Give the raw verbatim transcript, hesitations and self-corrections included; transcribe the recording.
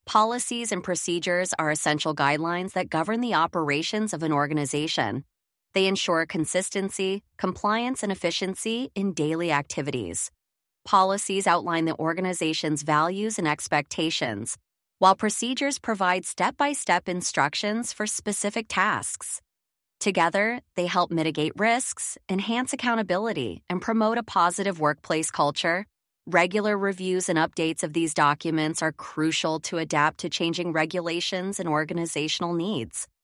Policies and procedures are essential guidelines that govern the operations of an organization. They ensure consistency, compliance, and efficiency in daily activities. Policies outline the organization's values and expectations, while procedures provide step-by-step instructions for specific tasks. Together, they help mitigate risks, enhance accountability, and promote a positive workplace culture. Regular reviews and updates of these documents are crucial to adapt to changing regulations and organizational needs.